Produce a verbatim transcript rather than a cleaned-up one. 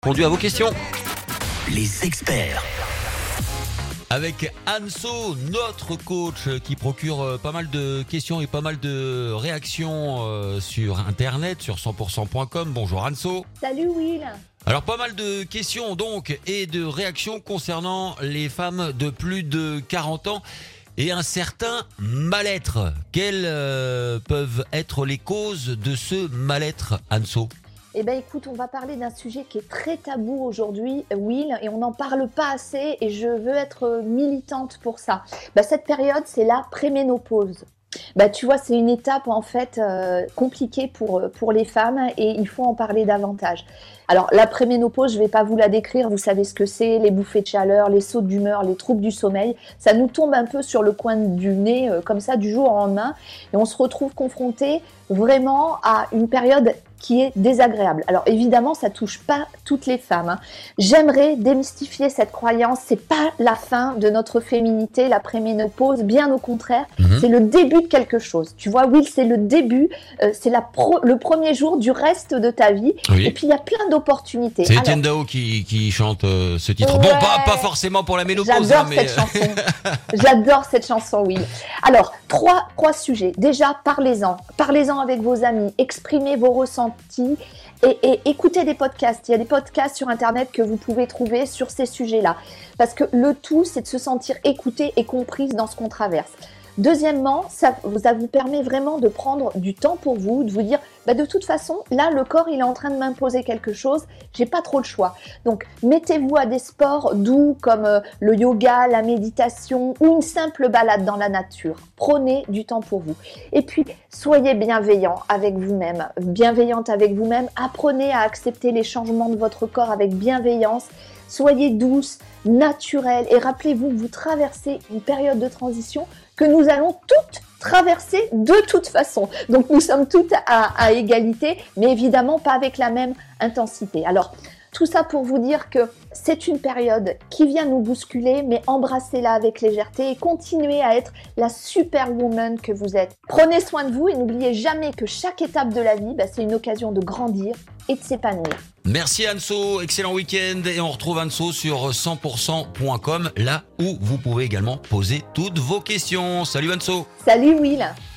Répondu à vos questions. Les experts. Avec Anso, notre coach qui procure pas mal de questions et pas mal de réactions sur internet, sur cent pour cent point com. Bonjour Anso. Salut Will. Alors pas mal de questions donc et de réactions concernant les femmes de plus de quarante ans et un certain mal-être. Quelles euh, peuvent être les causes de ce mal-être, Anso ? Eh ben écoute, on va parler d'un sujet qui est très tabou aujourd'hui, Will, et on n'en parle pas assez et je veux être militante pour ça. Bah, cette période, c'est la préménopause. Bah, tu vois, c'est une étape en fait euh, compliquée pour, pour les femmes et il faut en parler davantage. Alors la préménopause, je ne vais pas vous la décrire, vous savez ce que c'est, les bouffées de chaleur, les sautes d'humeur, les troubles du sommeil, ça nous tombe un peu sur le coin du nez, euh, comme ça, du jour au lendemain, et on se retrouve confronté vraiment à une période qui est désagréable. Alors évidemment, ça touche pas toutes les femmes, hein. J'aimerais démystifier cette croyance, c'est pas la fin de notre féminité, la préménopause, bien au contraire, mmh. C'est le début de quelque chose. Tu vois, Will, c'est le début, euh, c'est la pro- le premier jour du reste de ta vie, oui. Et puis il y a plein d'opportunités. C'est Etienne Dao qui, qui chante euh, ce titre. Ouais, bon, pas, pas forcément pour la ménopause. J'adore hein, mais... cette chanson. J'adore cette chanson, Will. Alors, trois, trois sujets. Déjà, parlez-en. Parlez-en avec vos amis. Exprimez vos ressentis. Et, et écoutez des podcasts. Il y a des podcasts sur Internet que vous pouvez trouver sur ces sujets-là. Parce que le tout, c'est de se sentir écoutée et comprise dans ce qu'on traverse. Deuxièmement, ça, ça vous permet vraiment de prendre du temps pour vous, de vous dire, bah de toute façon, là, le corps, il est en train de m'imposer quelque chose, j'ai pas trop le choix. Donc, mettez-vous à des sports doux comme euh, le yoga, la méditation ou une simple balade dans la nature. Prenez du temps pour vous. Et puis, soyez bienveillant avec vous-même, bienveillante avec vous-même. Apprenez à accepter les changements de votre corps avec bienveillance. Soyez douce, naturelle et rappelez-vous que vous traversez une période de transition que nous allons toutes traverser de toute façon. Donc nous sommes toutes à, à égalité, mais évidemment pas avec la même intensité. Alors tout ça pour vous dire que c'est une période qui vient nous bousculer, mais embrassez-la avec légèreté et continuez à être la superwoman que vous êtes. Prenez soin de vous et n'oubliez jamais que chaque étape de la vie, bah, c'est une occasion de grandir et de s'épanouir. Merci Anso, excellent week-end et on retrouve Anso sur cent pour cent point com, là où vous pouvez également poser toutes vos questions. Salut Anso. Salut Will.